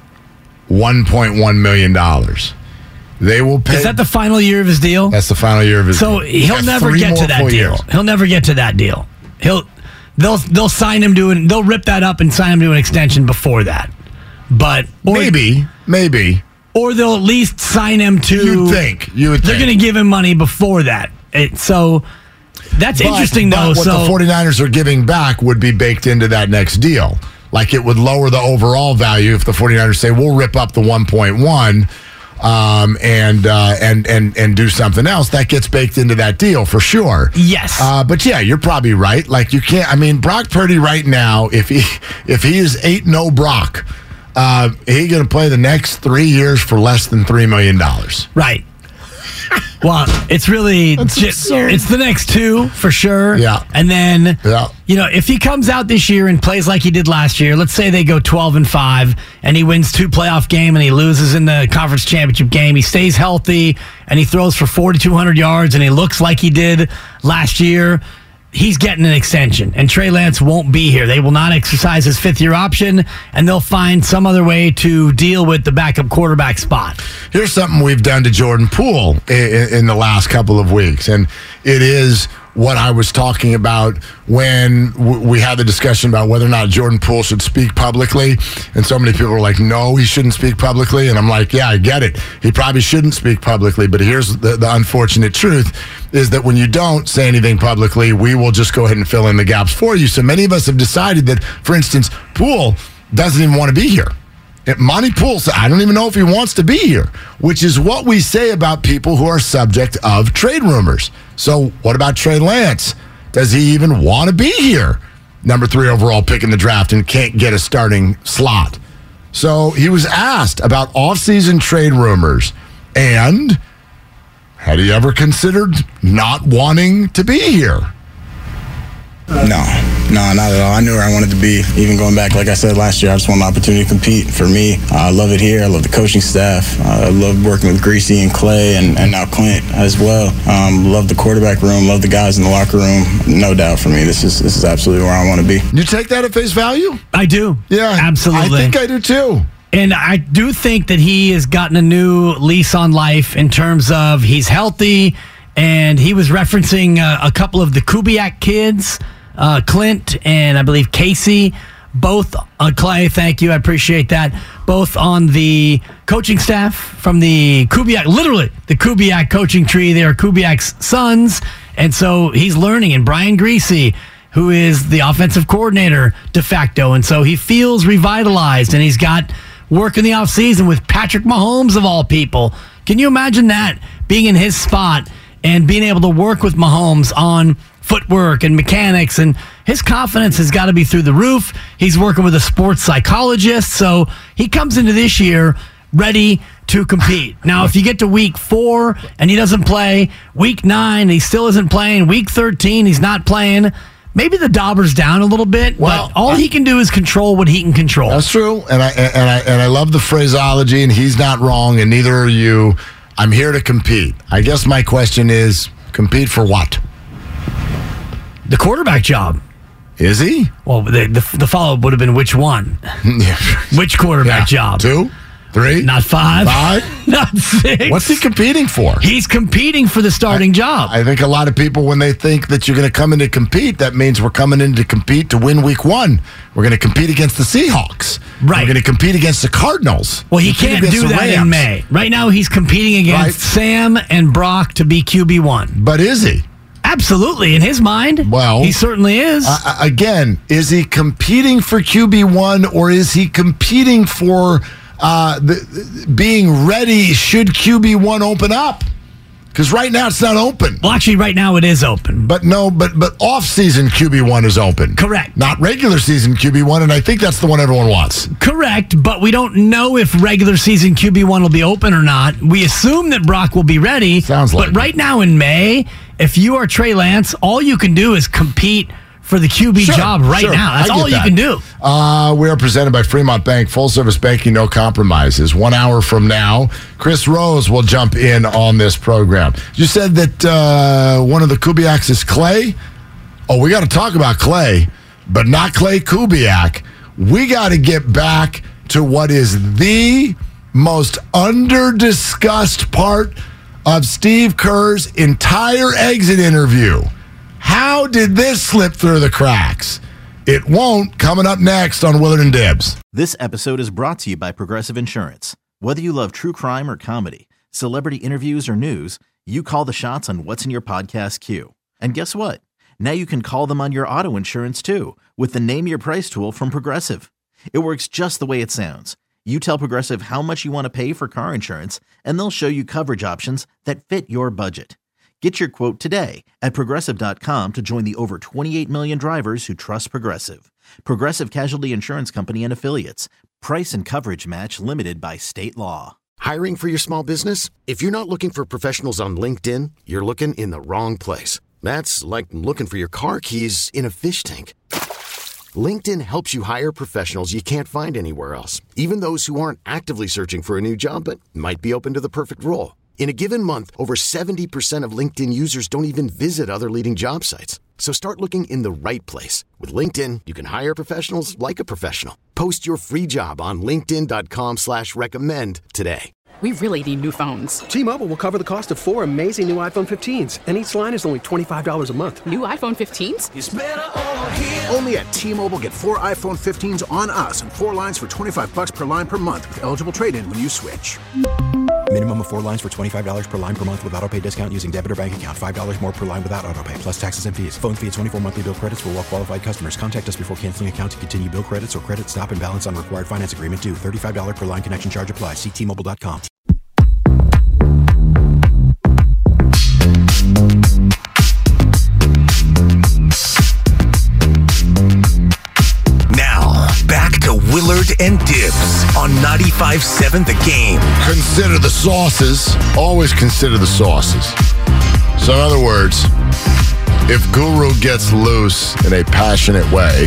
one point one million dollars. They will pay. Is that the final year of his deal? That's the final year of his so deal. So he'll never get to that deal. Years. He'll never get to that deal. He'll they'll they'll sign him to an they'll rip that up and sign him to an extension before that. But or, maybe, maybe. Or they'll at least sign him to You'd think. You would They're think. going to give him money before that. It, so that's but, interesting but though. What so, the 49ers are giving back would be baked into that next deal. Like it would lower the overall value if the 49ers say, we'll rip up the one point one um, and, uh, and and and do something else. That gets baked into that deal for sure. Yes. Uh, but yeah, you're probably right. Like you can't, I mean, Brock Purdy right now, if he if he is eight and oh Brock, uh, he's going to play the next three years for less than three million dollars. Right. Well, it's really just, it's the next two for sure. Yeah. And then, yeah. you know, if he comes out this year and plays like he did last year, let's say they go twelve and five and he wins two playoff game and he loses in the conference championship game, he stays healthy and he throws for forty-two hundred yards and he looks like he did last year, he's getting an extension, and Trey Lance won't be here. They will not exercise his fifth-year option, and they'll find some other way to deal with the backup quarterback spot. Here's something we've done to Jordan Poole in, in the last couple of weeks, and it is what I was talking about when w- we had the discussion about whether or not Jordan Poole should speak publicly. And so many people were like, no, he shouldn't speak publicly. And I'm like, yeah, I get it. He probably shouldn't speak publicly. But here's the, the unfortunate truth is that when you don't say anything publicly, we will just go ahead and fill in the gaps for you. So many of us have decided that, for instance, Poole doesn't even want to be here. Monty Poole said, I don't even know if he wants to be here, which is what we say about people who are subject of trade rumors. So what about Trey Lance? Does he even want to be here? Number three overall pick in the draft and can't get a starting slot. So he was asked about offseason trade rumors and had he ever considered not wanting to be here? No, no, not at all. I knew where I wanted to be. Even going back, like I said last year, I just want an opportunity to compete. For me, I love it here. I love the coaching staff. I love working with Greasy and Clay and, and now Clint as well. Um, love the quarterback room. Love the guys in the locker room. No doubt for me, this is this is absolutely where I want to be. You take that at face value? I do. Yeah, absolutely. I think I do too. And I do think that he has gotten a new lease on life in terms of he's healthy, and he was referencing uh, a couple of the Kubiak kids. Uh, Clint and I believe Casey, both uh, Clay, thank you, I appreciate that. Both on the coaching staff from the Kubiak, literally the Kubiak coaching tree. They are Kubiak's sons, and so he's learning. And Brian Greasy, who is the offensive coordinator de facto, and so he feels revitalized, and he's got work in the offseason with Patrick Mahomes of all people. Can you imagine that, being in his spot and being able to work with Mahomes on footwork and mechanics, and his confidence has got to be through the roof. He's working with a sports psychologist, so he comes into this year ready to compete. Now, if you get to week four and he doesn't play, week nine he still isn't playing, week thirteen he's not playing, maybe the dauber's down a little bit, well, but all I, he can do is control what he can control. That's true, and I and I and I love the phraseology, and he's not wrong, and neither are you. I'm here to compete. I guess my question is, compete for what? The quarterback job. Is he? Well, the the, the follow-up would have been which one? Which quarterback yeah. job? Two? Three? Not five? Five? Not six? What's he competing for? He's competing for the starting I, job. I think a lot of people, when they think that you're going to come in to compete, that means we're coming in to compete to win week one. We're going to compete against the Seahawks. Right. We're going to compete against the Cardinals. Well, he can't do that Rams. in May. Right now, he's competing against right. Sam and Brock to be Q B one. But is he? Absolutely. In his mind, well, he certainly is. Uh, again, is he competing for Q B one, or is he competing for uh, the, being ready should Q B one open up? Because right now it's not open. Well, actually, right now it is open. But no, but but off-season Q B one is open. Correct. Not regular season Q B one, and I think that's the one everyone wants. Correct, but we don't know if regular season Q B one will be open or not. We assume that Brock will be ready. Sounds like But right now in May, if you are Trey Lance, all you can do is compete for the Q B sure, job right sure. now. That's all that. you can do. Uh, we are presented by Fremont Bank, full service banking, no compromises. One hour from now, Chris Rose will jump in on this program. You said that uh, one of the Kubiaks is Clay. Oh, we got to talk about Clay, but not Clay Kubiak. We got to get back to what is the most under-discussed part of Steve Kerr's entire exit interview. How did this slip through the cracks? It won't. Coming up next on Willard and Dibs. This episode is brought to you by Progressive Insurance. Whether you love true crime or comedy, celebrity interviews or news, you call the shots on what's in your podcast queue. And guess what? Now you can call them on your auto insurance too with the Name Your Price tool from Progressive. It works just the way it sounds. You tell Progressive how much you want to pay for car insurance, and they'll show you coverage options that fit your budget. Get your quote today at Progressive dot com to join the over twenty-eight million drivers who trust Progressive. Progressive Casualty Insurance Company and Affiliates. Price and coverage match limited by state law. Hiring for your small business? If you're not looking for professionals on LinkedIn, you're looking in the wrong place. That's like looking for your car keys in a fish tank. LinkedIn helps you hire professionals you can't find anywhere else, even those who aren't actively searching for a new job but might be open to the perfect role. In a given month, over seventy percent of LinkedIn users don't even visit other leading job sites. So start looking in the right place. With LinkedIn, you can hire professionals like a professional. Post your free job on linkedin dot com slash recommend today. We really need new phones. T-Mobile will cover the cost of four amazing new iPhone fifteens, and each line is only twenty-five dollars a month. New iPhone fifteens? It's better over here. Only at T-Mobile, get four iPhone fifteens on us and four lines for twenty-five dollars per line per month with eligible trade-in when you switch. Minimum of four lines for twenty-five dollars per line per month with autopay discount using debit or bank account. five dollars more per line without autopay, plus taxes and fees. Phone fee at twenty-four monthly bill credits for well-qualified customers. Contact us before canceling account to continue bill credits or credit stop and balance on required finance agreement due. thirty-five dollars per line connection charge applies. See T Mobile dot com. Now, back to Willard and Dibs on ninety-five point seven The Game. Consider the sauces. Always consider the sauces. So in other words, if Guru gets loose in a passionate way,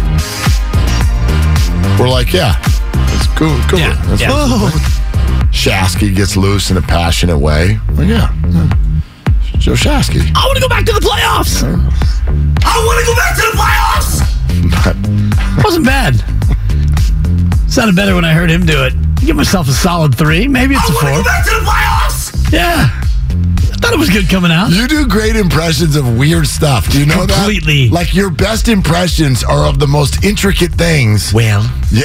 we're like, yeah, it's Guru. Guru. Yeah, That's yeah. oh. Shasky gets loose in a passionate way. Well, yeah, yeah. Joe Shasky. I want to go back to the playoffs. I want to go back to the playoffs! Wasn't bad. Sounded better when I heard him do it. Give myself a solid three. Maybe it's I a four. I want to go back to the playoffs! Yeah. I thought it was good coming out. You do great impressions of weird stuff. Do you know Completely. that? Completely. Like your best impressions are of the most intricate things. Well. Yeah.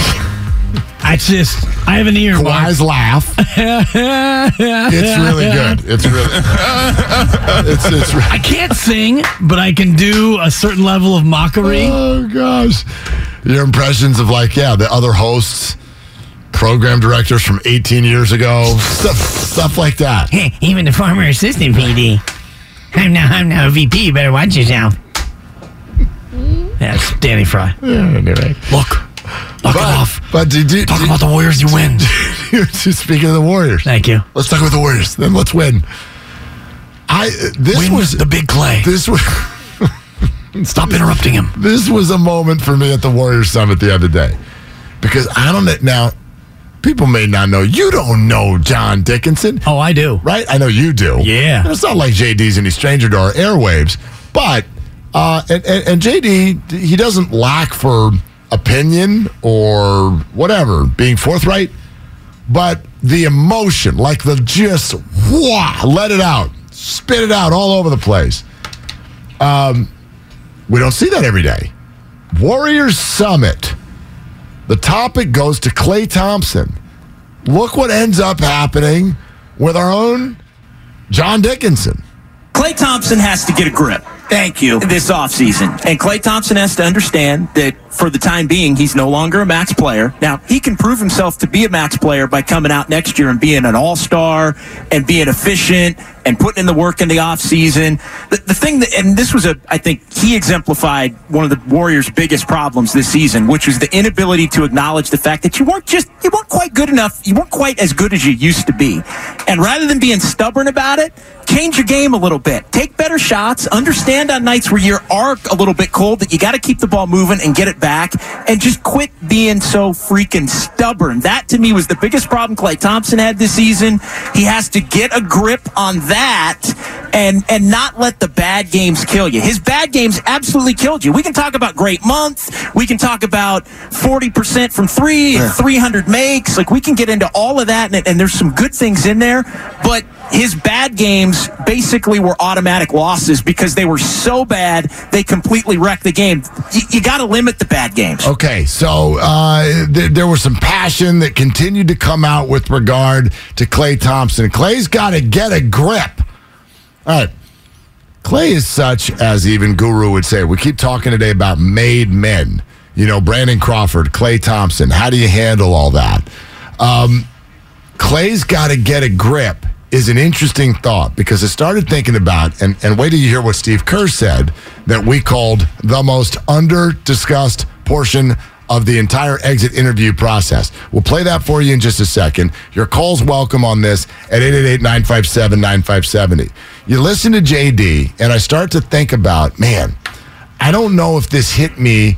I just, I have an ear. Kawhi's laugh. It's really good. It's really, it's, it's really. I can't sing, but I can do a certain level of mockery. Oh, gosh. Your impressions of, like, yeah, the other hosts, program directors from eighteen years ago, stuff stuff like that. Hey, even the former assistant P D. I'm now, I'm now V P. You better watch yourself. That's Danny Fry. Yeah, anyway. Look. Knock but, it off. But did you, talk did, about the Warriors, you win. Speaking of the Warriors. Thank you. Let's talk about the Warriors. Then let's win. I this win was the big Clay. This was Stop interrupting him. This was a moment for me at the Warriors Summit the other day. Because I don't know now, people may not know. You don't know John Dickinson. Oh, I do. Right? I know you do. Yeah. It's not like J D's any stranger to our airwaves. But uh and, and, and J D, he doesn't lack for opinion or whatever, being forthright, but the emotion, like the just, wah, let it out, spit it out all over the place. Um, we don't see that every day. Warriors Summit, the topic goes to Klay Thompson. Look what ends up happening with our own John Dickinson. Klay Thompson has to get a grip. Thank you. This offseason. And Klay Thompson has to understand that for the time being, he's no longer a max player. Now, he can prove himself to be a max player by coming out next year and being an all-star and being efficient and putting in the work in the offseason. The, the thing that, and this was a, I think he exemplified one of the Warriors' biggest problems this season, which was the inability to acknowledge the fact that you weren't just, you weren't quite good enough. You weren't quite as good as you used to be. And rather than being stubborn about it, change your game a little bit. Take better shots. Understand on nights where you are a little bit cold that you got to keep the ball moving and get it back, and just quit being so freaking stubborn. That to me was the biggest problem Klay Thompson had this season. He has to get a grip on that and and not let the bad games kill you. His bad games absolutely killed you. We can talk about great month. We can talk about forty percent from three and three hundred makes. Like, we can get into all of that, and, and there's some good things in there, but his bad games basically were automatic losses because they were so bad they completely wrecked the game. You, you got to limit the bad games. Okay, so uh, th- there was some passion that continued to come out with regard to Klay Thompson. Klay's got to get a grip. All right. Klay is such, as even Guru would say, we keep talking today about made men. You know, Brandon Crawford, Klay Thompson. How do you handle all that? Um, Klay's got to get a grip is an interesting thought, because I started thinking about, and, and wait till you hear what Steve Kerr said, that we called the most under-discussed portion of the entire exit interview process. We'll play that for you in just a second. Your call's welcome on this at eight eight eight, nine five seven, nine five seven zero. You listen to J D, and I start to think about, man, I don't know if this hit me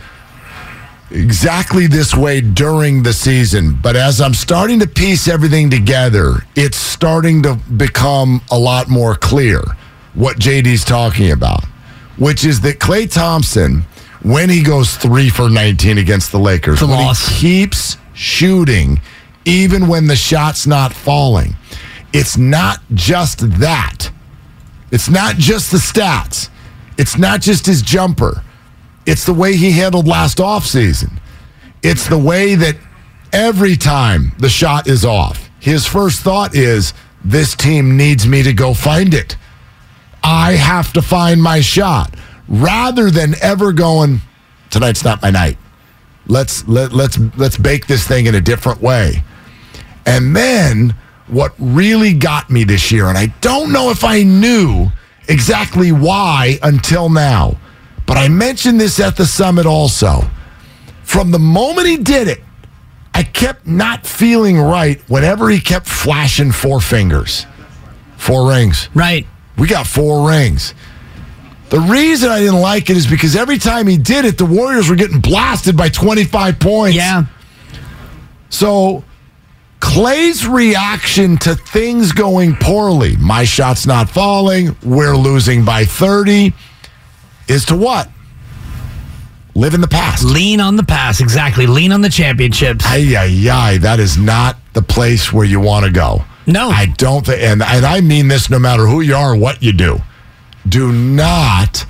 exactly this way during the season, but as I'm starting to piece everything together, it's starting to become a lot more clear what J D's talking about, which is that Klay Thompson, when he goes three for nineteen against the Lakers, when he keeps shooting even when the shot's not falling. It's not just that. It's not just the stats. It's not just his jumper. It's the way he handled last offseason. It's the way that every time the shot is off, his first thought is, this team needs me to go find it. I have to find my shot. Rather than ever going, tonight's not my night. Let's let, let's let's bake this thing in a different way. And then what really got me this year, and I don't know if I knew exactly why until now, but I mentioned this at the summit also. From the moment he did it, I kept not feeling right whenever he kept flashing four fingers. Four rings. Right. We got four rings. The reason I didn't like it is because every time he did it, the Warriors were getting blasted by twenty-five points. Yeah. So Clay's reaction to things going poorly, my shot's not falling, we're losing by thirty, is to what? Live in the past. Lean on the past, exactly. Lean on the championships. Ay, ay, ay. That is not the place where you want to go. No. I don't think, and, and I mean this no matter who you are or what you do. Do not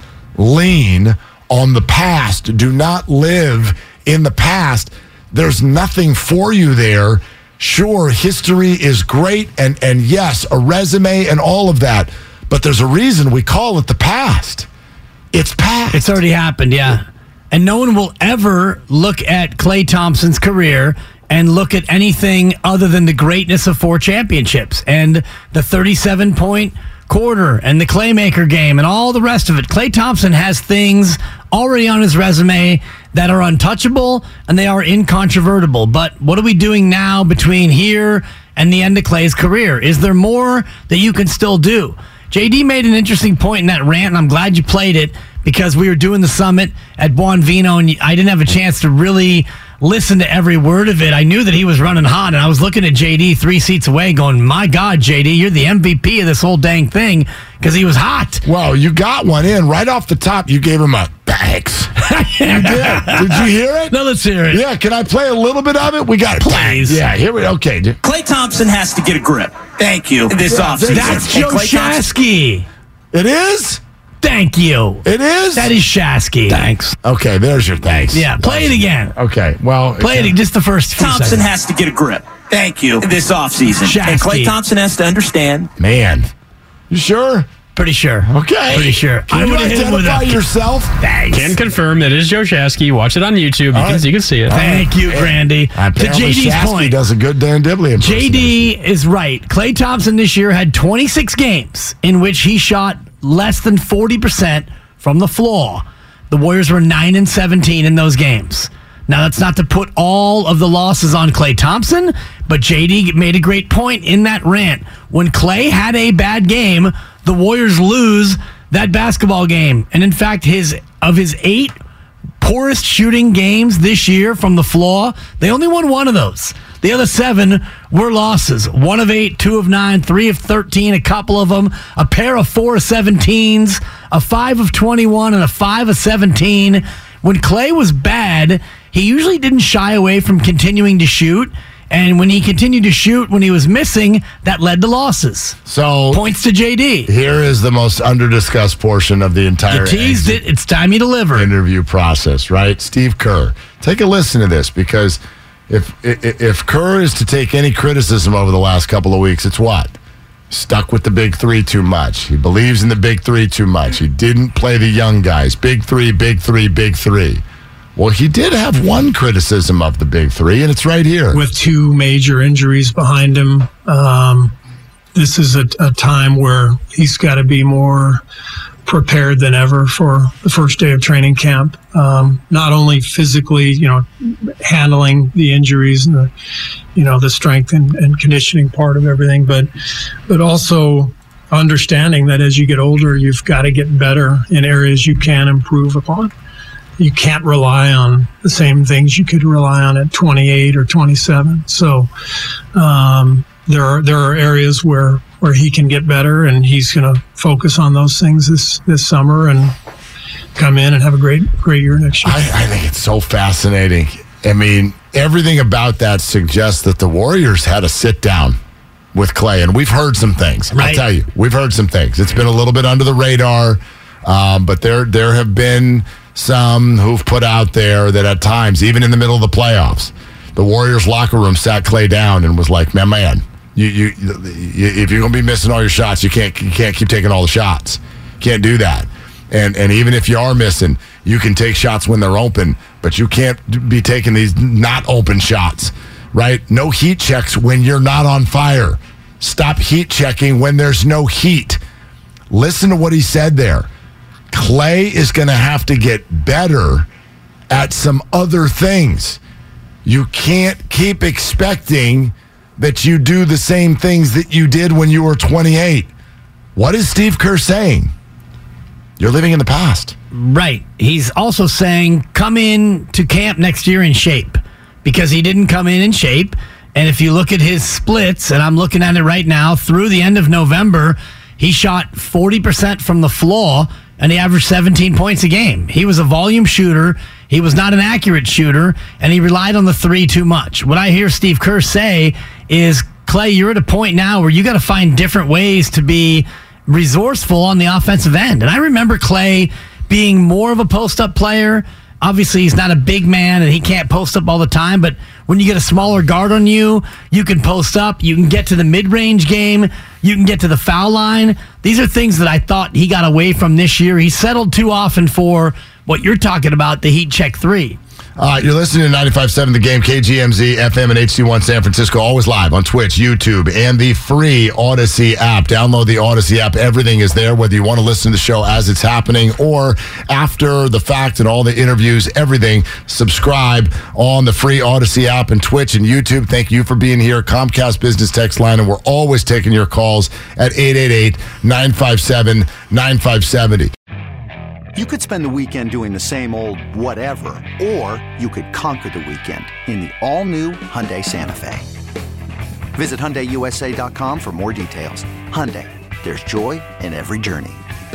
lean on the past. Do not live in the past. There's nothing for you there. Sure, history is great, and, and yes, a resume and all of that, but there's a reason we call it the past. It's past. It's already happened, yeah. And no one will ever look at Klay Thompson's career and look at anything other than the greatness of four championships and the thirty-seven point quarter and the Claymaker game and all the rest of it. Klay Thompson has things already on his resume that are untouchable and they are incontrovertible. But what are we doing now between here and the end of Klay's career? Is there more that you can still do? J D made an interesting point in that rant, and I'm glad you played it because we were doing the summit at Buonvino, and I didn't have a chance to really listen to every word of it. I knew that he was running hot, and I was looking at J D three seats away going, my God, J D, you're the M V P of this whole dang thing because he was hot. Well, you got one in. Right off the top, you gave him a thanks. You did. Did you hear it? No, let's hear it. Yeah, can I play a little bit of it? We got it. Please. Yeah, here we okay. Klay Thompson has to get a grip. Thank you. This Yeah, offseason. That's And Joe Klay Thompson- Shasky. It is? Thank you. It is? That is Shasky. Thanks. Okay, there's your thanks. Yeah, play it again. Okay, well. Play it just the first few Thompson seconds. has to get a grip. Thank you. This offseason. Shasky. And Klay Thompson has to understand. Man. You sure? Pretty sure. Okay. Pretty sure. Can I you would've hit him with identify a- yourself? Thanks. Can confirm that is Joe Shasky. Watch it on YouTube. You, can, right. you can see it. Thank you, Grandy. To Apparently J D's Shasky point, does a good Dan Dibley impersonation. J D is right. Klay Thompson this year had twenty-six games in which he shot less than forty percent from the floor. The Warriors were nine and seventeen in those games. Now, that's not to put all of the losses on Klay Thompson, but J D made a great point in that rant. When Klay had a bad game, the Warriors lose that basketball game. And in fact, his of his eight poorest shooting games this year from the floor, they only won one of those. The other seven were losses. One of eight, two of nine, three of thirteen, a couple of them, a pair of four of seventeens, a five of twenty-one, and a five of seventeen. When Klay was bad, he usually didn't shy away from continuing to shoot. And when he continued to shoot, when he was missing, that led to losses. So Points to J D. here is the most under-discussed portion of the entire You teased exit it. It's time you deliver. interview process, right? Steve Kerr. Take a listen to this because if, if if Kerr is to take any criticism over the last couple of weeks, it's what? Stuck with the big three too much. He believes in the big three too much. He didn't play the young guys. Big three, big three, big three. Well, he did have one criticism of the big three, and it's right here. With two major injuries behind him, um, this is a, a time where he's got to be more prepared than ever for the first day of training camp. Um, not only physically, you know, handling the injuries and the, you know, the strength and, and conditioning part of everything, but but also understanding that as you get older, you've got to get better in areas you can improve upon. You can't rely on the same things you could rely on at twenty-eight or twenty-seven. So um, there are there are areas where, where he can get better, and he's going to focus on those things this, this summer and come in and have a great great year next year. I, I think it's so fascinating. I mean, everything about that suggests that the Warriors had a sit down with Clay, and we've heard some things. Right. I'll tell you, we've heard some things. It's been a little bit under the radar, um, but there there have been some who've put out there that at times, even in the middle of the playoffs, the Warriors locker room sat Clay down and was like, "Man, man, you you, you if you're gonna be missing all your shots, you can't you can't keep taking all the shots. Can't do that. And and even if you are missing, you can take shots when they're open, but you can't be taking these not open shots." Right? No heat checks when you're not on fire. Stop heat checking when there's no heat. Listen to what he said there. Clay is going to have to get better at some other things. You can't keep expecting that you do the same things that you did when you were twenty-eight. What is Steve Kerr saying? You're living in the past. Right. He's also saying come in to camp next year in shape. Because he didn't come in in shape. And if you look at his splits, and I'm looking at it right now, through the end of November, he shot forty percent from the floor, and he averaged seventeen points a game. He was a volume shooter. He was not an accurate shooter, and he relied on the three too much. What I hear Steve Kerr say is, Clay, you're at a point now where you got to find different ways to be resourceful on the offensive end. And I remember Clay being more of a post-up player. Obviously, he's not a big man, and he can't post up all the time, but when you get a smaller guard on you, you can post up, you can get to the mid-range game, you can get to the foul line. These are things that I thought he got away from this year. He settled too often for what you're talking about, the heat check three. Uh, you're listening to ninety-five point seven The Game, K G M Z, F M, and H D one San Francisco. Always live on Twitch, YouTube, and the free Odyssey app. Download the Odyssey app. Everything is there, whether you want to listen to the show as it's happening or after the fact and all the interviews, everything. Subscribe on the free Odyssey app and Twitch and YouTube. Thank you for being here. Comcast Business Text Line, and we're always taking your calls at eight eight eight, nine five seven, nine five seven zero. You could spend the weekend doing the same old whatever, or you could conquer the weekend in the all-new Hyundai Santa Fe. Visit Hyundai U S A dot com for more details. Hyundai, there's joy in every journey.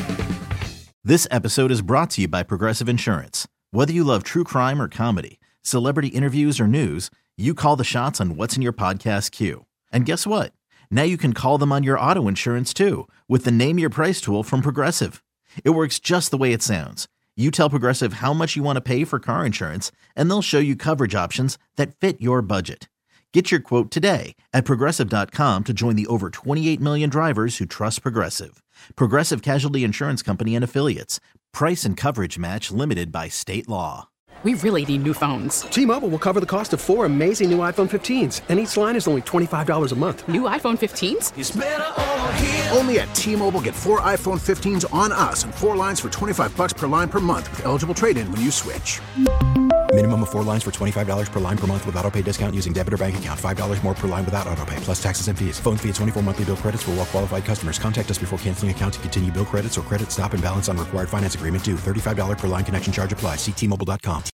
This episode is brought to you by Progressive Insurance. Whether you love true crime or comedy, celebrity interviews or news, you call the shots on what's in your podcast queue. And guess what? Now you can call them on your auto insurance too with the Name Your Price tool from Progressive. It works just the way it sounds. You tell Progressive how much you want to pay for car insurance, and they'll show you coverage options that fit your budget. Get your quote today at Progressive dot com to join the over twenty-eight million drivers who trust Progressive. Progressive Casualty Insurance Company and Affiliates. Price and coverage match limited by state law. We really need new phones. T-Mobile will cover the cost of four amazing new iPhone fifteens, and each line is only twenty-five dollars a month. New iPhone fifteens? It's better over here. Only at T-Mobile, get four iPhone fifteens on us and four lines for twenty-five bucks per line per month with eligible trade-in when you switch. Minimum of four lines for twenty-five dollars per line per month with auto pay discount using debit or bank account. five dollars more per line without auto pay, plus taxes and fees. Phone fee at twenty-four monthly bill credits for well-qualified customers. Contact us before canceling account to continue bill credits or credit stop and balance on required finance agreement due. thirty-five dollars per line connection charge applies. See T Mobile dot com.